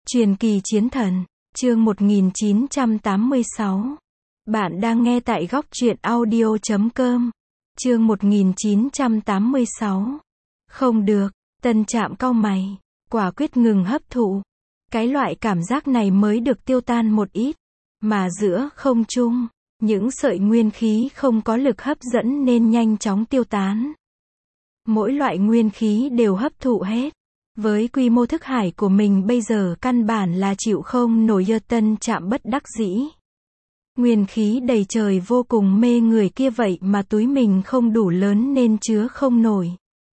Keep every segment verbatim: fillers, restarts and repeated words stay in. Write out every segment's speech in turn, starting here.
Truyền kỳ chiến thần, chương một nghìn chín trăm tám mươi sáu. Bạn đang nghe tại góc truyện audio chấm com. Chương một nghìn chín trăm tám mươi sáu. Không được, Tân Trạm cau mày, quả quyết ngừng hấp thụ. Cái loại cảm giác này mới được tiêu tan một ít, mà giữa không trung, những sợi nguyên khí không có lực hấp dẫn nên nhanh chóng tiêu tán. Mỗi loại nguyên khí đều hấp thụ hết. Với quy mô thức hải của mình bây giờ căn bản là chịu không nổi, giờ Tân Trạm bất đắc dĩ. Nguyên khí đầy trời vô cùng mê người kia vậy mà túi mình không đủ lớn nên chứa không nổi.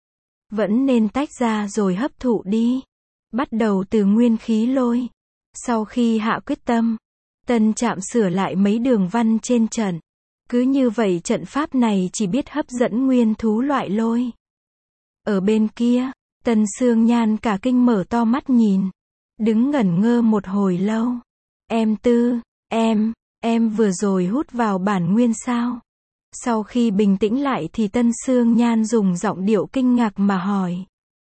Vẫn nên tách ra rồi hấp thụ đi. Bắt đầu từ nguyên khí lôi. Sau khi hạ quyết tâm, Tân Trạm sửa lại mấy đường văn trên trận. Cứ như vậy trận pháp này chỉ biết hấp dẫn nguyên thú loại lôi. Ở bên kia, Tân Sương Nhan cả kinh mở to mắt nhìn. Đứng ngẩn ngơ một hồi lâu. Em Tư, em, em vừa rồi hút vào bản nguyên sao? Sau khi bình tĩnh lại thì Tân Sương Nhan dùng giọng điệu kinh ngạc mà hỏi.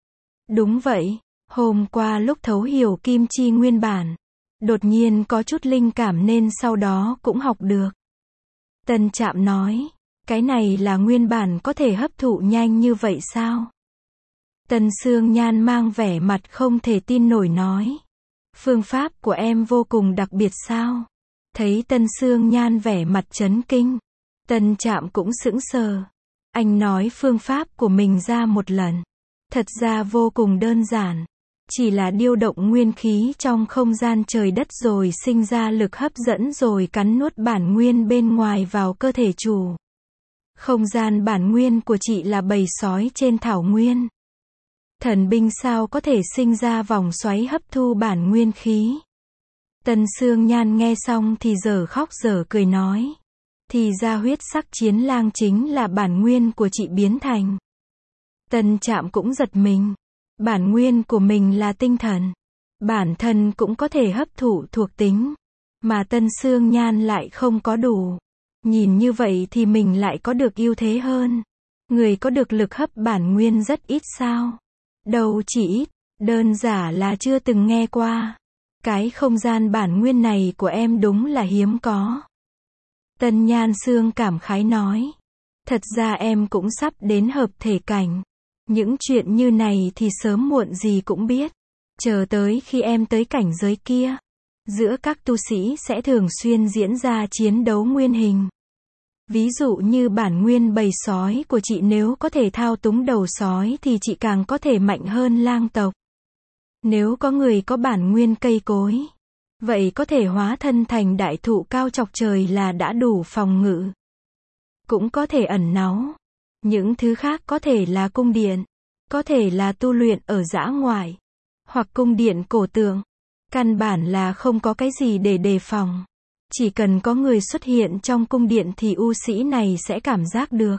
Đúng vậy, hôm qua lúc thấu hiểu kim chi nguyên bản, đột nhiên có chút linh cảm nên sau đó cũng học được. Tân Trạm nói, cái này là nguyên bản có thể hấp thụ nhanh như vậy sao? Tân Sương Nhan mang vẻ mặt không thể tin nổi nói. Phương pháp của em vô cùng đặc biệt sao? Thấy Tân Sương Nhan vẻ mặt chấn kinh, Tân Trạm cũng sững sờ. Anh nói phương pháp của mình ra một lần. Thật ra vô cùng đơn giản. Chỉ là điều động nguyên khí trong không gian trời đất rồi sinh ra lực hấp dẫn rồi cắn nuốt bản nguyên bên ngoài vào cơ thể chủ. Không gian bản nguyên của chị là bầy sói trên thảo nguyên. Thần binh sao có thể sinh ra vòng xoáy hấp thu bản nguyên khí? Tân Sương Nhan nghe xong thì giờ khóc giờ cười nói. Thì ra huyết sắc chiến lang chính là bản nguyên của chị biến thành. Tân Trạm cũng giật mình. Bản nguyên của mình là tinh thần. Bản thân cũng có thể hấp thụ thuộc tính. Mà Tân Sương Nhan lại không có đủ. Nhìn như vậy thì mình lại có được ưu thế hơn. Người có được lực hấp bản nguyên rất ít sao? Đâu chỉ ít, đơn giản là chưa từng nghe qua. Cái không gian bản nguyên này của em đúng là hiếm có. Tân Nhan Sương cảm khái nói. Thật ra em cũng sắp đến hợp thể cảnh. Những chuyện như này thì sớm muộn gì cũng biết. Chờ tới khi em tới cảnh giới kia, giữa các tu sĩ sẽ thường xuyên diễn ra chiến đấu nguyên hình. Ví dụ như bản nguyên bầy sói của chị nếu có thể thao túng đầu sói thì chị càng có thể mạnh hơn lang tộc. Nếu có người có bản nguyên cây cối, vậy có thể hóa thân thành đại thụ cao chọc trời là đã đủ phòng ngự. Cũng có thể ẩn náu. Những thứ khác có thể là cung điện, có thể là tu luyện ở dã ngoại, hoặc cung điện cổ tượng. Căn bản là không có cái gì để đề phòng. Chỉ cần có người xuất hiện trong cung điện thì u sĩ này sẽ cảm giác được.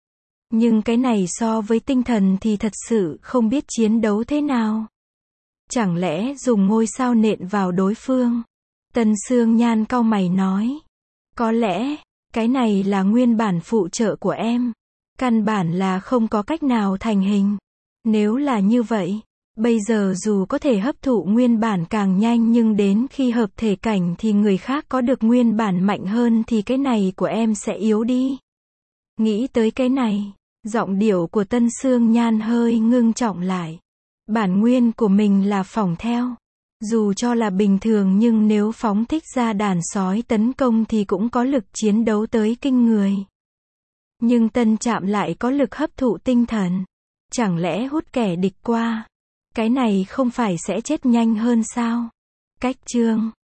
Nhưng cái này so với tinh thần thì thật sự không biết chiến đấu thế nào. Chẳng lẽ dùng ngôi sao nện vào đối phương? Tân Sương Nhan cau mày nói. Có lẽ, cái này là nguyên bản phụ trợ của em. Căn bản là không có cách nào thành hình. Nếu là như vậy, bây giờ dù có thể hấp thụ nguyên bản càng nhanh nhưng đến khi hợp thể cảnh thì người khác có được nguyên bản mạnh hơn thì cái này của em sẽ yếu đi. Nghĩ tới cái này, giọng điệu của Tân Sương Nhan hơi ngưng trọng lại. Bản nguyên của mình là phỏng theo. Dù cho là bình thường nhưng nếu phóng thích ra đàn sói tấn công thì cũng có lực chiến đấu tới kinh người. Nhưng Tân Trạm lại có lực hấp thụ tinh thần. Chẳng lẽ hút kẻ địch qua? Cái này không phải sẽ chết nhanh hơn sao? Cách chương